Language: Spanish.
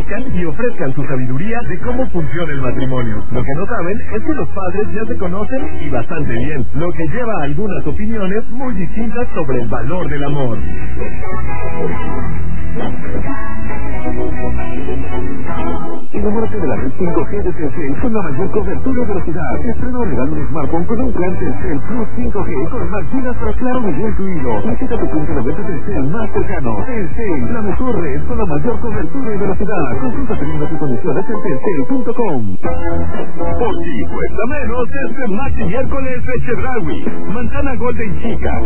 conozcan y ofrezcan su sabiduría de cómo funciona el matrimonio. Lo que no saben es que los padres ya se conocen y bastante bien, lo que lleva a algunas opiniones muy distintas sobre el valor del amor. Enamórate de la red 5G de Telcel con la mayor cobertura de velocidad. Estrena o regala un smartphone con un plan Telcel Plus 5G con más gigas para Claro y incluido. Visita tu punto de venta Telcel más cercano. Telcel, la mejor red con la mayor cobertura y velocidad. Consulta teniendo tus condiciones en telcel.com. Por si cuesta menos, este Maxi miércoles de Chedraui. Manzana Golden Chica,